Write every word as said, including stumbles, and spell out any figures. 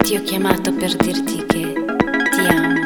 Ti ho chiamato per dirti che ti amo.